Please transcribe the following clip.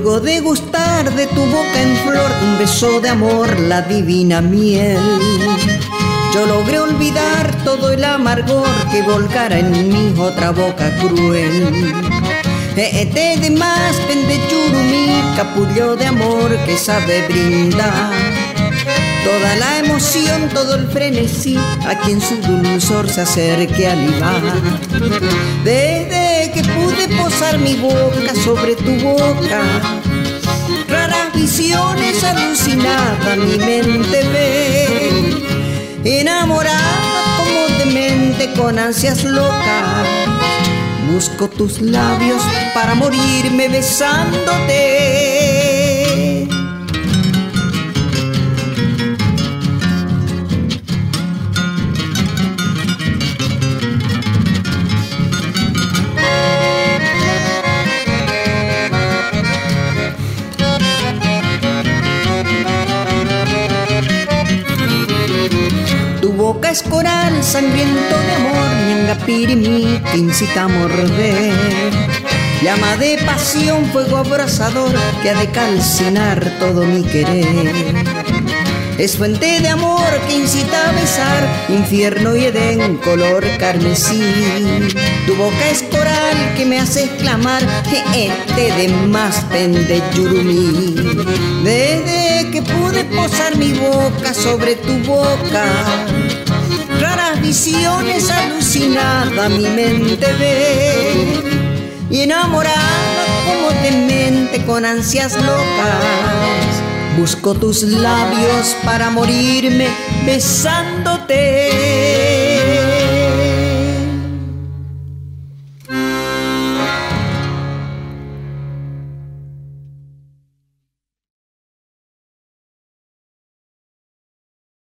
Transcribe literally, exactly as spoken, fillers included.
Luego de gustar de tu boca en flor, un beso de amor, la divina miel, yo logré olvidar todo el amargor que volcara en mí otra boca cruel. Te de más pende churumí, capullo de amor que sabe brindar toda la emoción, todo el frenesí, a quien su dulzor se acerque a libar. Desde que pude posar mi boca sobre tu boca, raras visiones alucinadas mi mente ve, enamorada como demente con ansias locas. Busco tus labios para morirme besándote. Tu boca es coral sangriento de amor, ñangapirimí que incita a morder. Llama de pasión, fuego abrasador que ha de calcinar todo mi querer. Es fuente de amor que incita a besar, infierno y edén color carmesí. Tu boca es coral que me hace exclamar, este de más pende yurumí. Desde que pude posar mi boca sobre tu boca, raras visiones alucinadas mi mente ve, y enamorada como demente con ansias locas, busco tus labios para morirme besándote.